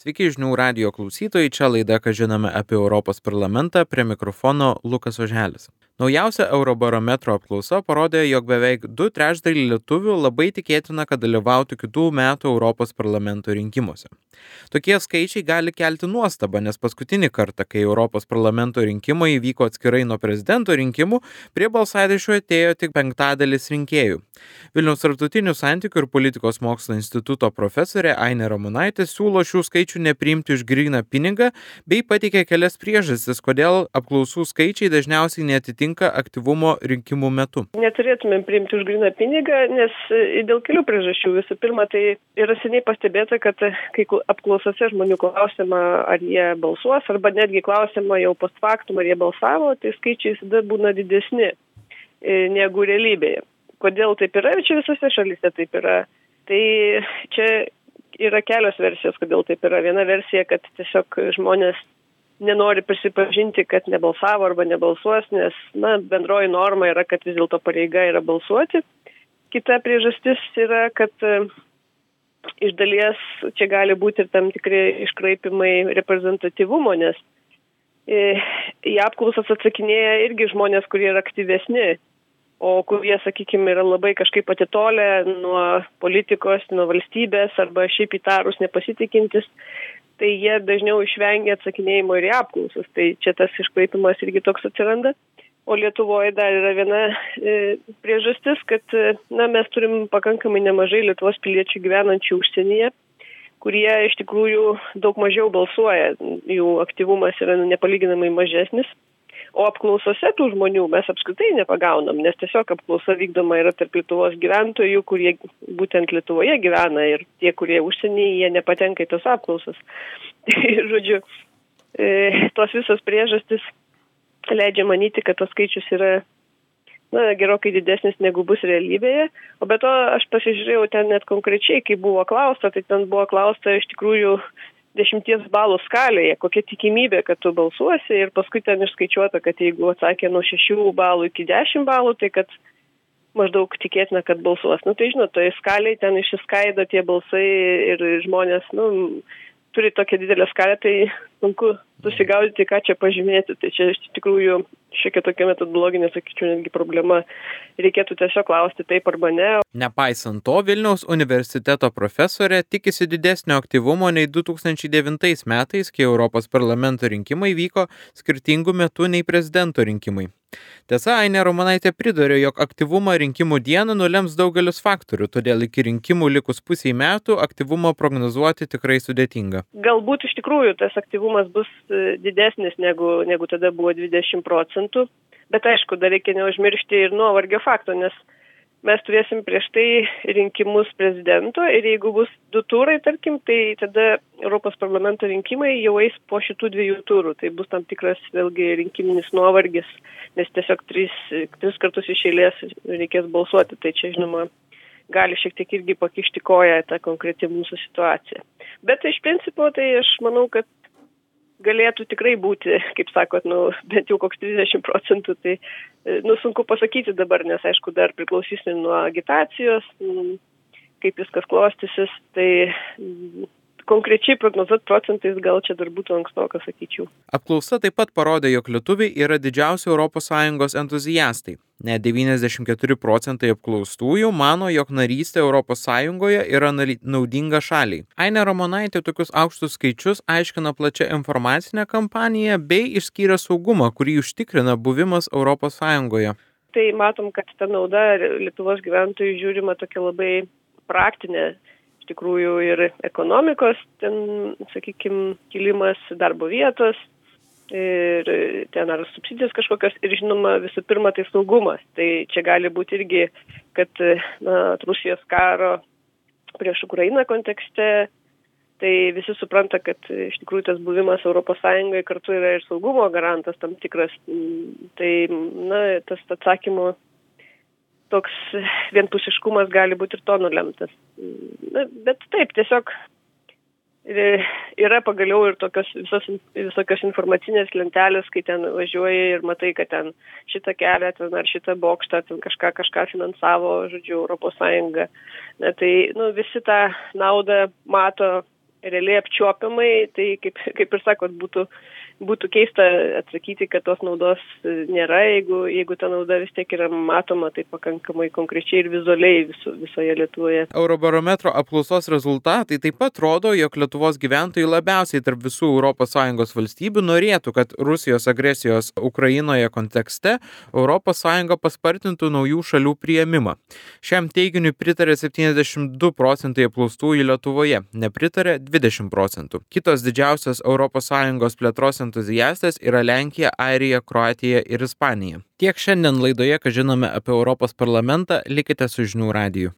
Sveiki žinių radijo klausytojai, čia laida, ką žinome apie Europos parlamentą, prie mikrofono Lukas Oželis. Naujausia Eurobarometro apklausa parodė, jog beveik 2/3 lietuvių labai tikėtina, kad dalyvautų kitų metų Europos parlamento rinkimuose. Tokie skaičiai gali kelti nuostabą, nes paskutinį kartą, kai Europos parlamento rinkimai vyko atskirai nuo prezidento rinkimų, prie balsadėžių atėjo tik 1/5 rinkėjų. Vilniaus tarptautinių santykių ir politikos mokslo instituto profesorė Ainė Ramonaitė siūlo šių skaičių nepriimti už gryną pinigą bei pateikė kelias priežastis, kodėl apklausų skaičiai dažniausiai neatitinka aktyvumo rinkimų metu. Neturėtumėm priimti už gryną pinigą, nes dėl kelių priežasčių. Visų pirma, tai yra seniai pastebėta, kad kai apklausose žmonių klausima, ar jie balsuos, arba netgi klausima jau post factum, ar jie balsavo, tai skaičiai visada būna didesni negu realybėje. Kodėl taip yra ir čia visose šalyse taip yra. Tai čia yra kelios versijos, kodėl taip yra. Viena versija, kad tiesiog žmonės nenori prisipažinti, kad nebalsavo arba nebalsuos, nes bendroji norma yra, kad vis dėlto pareiga yra balsuoti. Kita priežastis yra, kad iš dalies čia gali būti ir tam tikri iškraipimai reprezentatyvumo, nes į apklausas atsakinėja irgi žmonės, kurie yra aktyvesni, o kurie, sakykime, yra labai kažkaip atitolę nuo politikos, nuo valstybės arba šiaip įtarus nepasitikintis, tai jie dažniau išvengia atsakinėjimo ir į apklausas. Tai čia tas iškraipimas irgi toks atsiranda. O Lietuvoje dar yra viena priežastis, kad mes turim pakankamai nemažai Lietuvos piliečių gyvenančių užsienyje, kurie iš tikrųjų daug mažiau balsuoja, jų aktyvumas yra nepalyginamai mažesnis. O apklausose tų žmonių mes apskritai nepagaunam, nes tiesiog apklausa vykdoma yra tarp Lietuvos gyventojų, kurie būtent Lietuvoje gyvena, ir tie, kurie užsienyje, jie nepatenka į tos apklausas. Žodžiu, tos visos priežastys leidžia manyti, kad tos skaičius yra gerokai didesnis negu bus realybėje. O be to aš pasižiūrėjau ten net konkrečiai, kai buvo klausta, tai ten buvo klausta iš tikrųjų 10 balų skalėje, kokia tikimybė, kad tu balsuosi, ir paskui ten išskaičiuota, kad jeigu atsakė nuo 6 balų iki 10 balų, tai kad maždaug tikėtina, kad balsuos. Tai žinot, toje skalėje ten išsiskaido tie balsai ir žmonės, turi tokią didelę skalę, tai sunku susigaudyti, ką čia pažymėti. Tai čia iš tikrųjų šiokia tokia metodologinė, sakyčiau, netgi problema. Reikėtų tiesiog klausti taip arba ne. Nepaisant to, Vilniaus universiteto profesorė tikisi didesnio aktyvumo nei 2009 metais, kai Europos parlamento rinkimai vyko skirtingų metų nei prezidento rinkimai. Tiesa, Ainė Ramonaitė pridūrė, jog aktyvumą rinkimų dieną nulems daugelis faktorių, todėl iki rinkimų likus pusiai metų aktyvumą prognozuoti tikrai sudėtinga. Galbūt iš tikrųjų tas aktyvumas bus didesnis negu tada buvo 20%, bet aišku, dar reikia neužmiršti ir nuovargio fakto, nes mes turėsim prieš tai rinkimus prezidento, ir jeigu bus 2 turai, tarkim, tai tada Europos parlamento rinkimai jau eis po šitų 2 turų. Tai bus tam tikras vėlgi rinkiminis nuovargis, nes tiesiog 3 kartus iš eilės reikės balsuoti. Tai čia, žinoma, gali šiek tiek irgi pakišti koją tą konkretį mūsų situaciją. Bet iš principo, tai aš manau, kad galėtų tikrai būti, kaip sakot, bent jau koks 30%, tai sunku pasakyti dabar, nes aišku dar priklausys nuo agitacijos, kaip viskas klostysis, tai konkrečiai prognozuoti procentais gal čia dar būtų ankstoka, sakyčiau. Apklausa taip pat parodė, jog lietuviai yra didžiausi ES entuziastai. Net 94% apklaustųjų mano, jog narystė ES yra naudinga šaliai. Ainė Ramonaitė tokius aukštus skaičius aiškina plačia informacinė kampanija bei išskyrė saugumą, kurį užtikrina buvimas ES. Tai matom, kad ta nauda Lietuvos gyventojų žiūrima tokia labai praktinė. Iš tikrųjų ir ekonomikos, ten, sakykime, kilimas, darbo vietos, ir ten ar subsidijos kažkokios, ir žinoma, visų pirma, tai saugumas. Tai čia gali būti irgi, kad Rusijos karo prieš Ukrainą kontekste, tai visi supranta, kad iš tikrųjų tas buvimas ES kartu yra ir saugumo garantas tam tikras. Tai, tas atsakymo toks vienpusiškumas gali būti ir to nulemtas. Bet taip, tiesiog yra pagaliau ir visokios informacinės lentelės, kai ten važiuoji ir matai, kad ten šitą kelią, ten ar šitą bokštą, ten kažką finansavo, žodžiu, Europos Sąjunga. Tai visi tą naudą mato realiai apčiuopiamai, tai kaip ir sakot, būtų keista atsakyti, kad tos naudos nėra, jeigu ta nauda vis tiek yra matoma tai pakankamai konkrečiai ir vizualiai visoje Lietuvoje. Eurobarometro apklausos rezultatai taip pat rodo, jog Lietuvos gyventojai labiausiai tarp visų ES valstybių norėtų, kad Rusijos agresijos Ukrainoje kontekste ES paspartintų naujų šalių priėmimą. Šiam teiginiui pritarė 72% apklaustųjų Lietuvoje, nepritarė 20%. Kitos didžiausios ES plėtros entuziastas yra Lenkija, Airija, Kroatija ir Ispanija. Tiek šiandien laidoje, ką žinome apie Europos parlamentą, likite su Žinių radiju.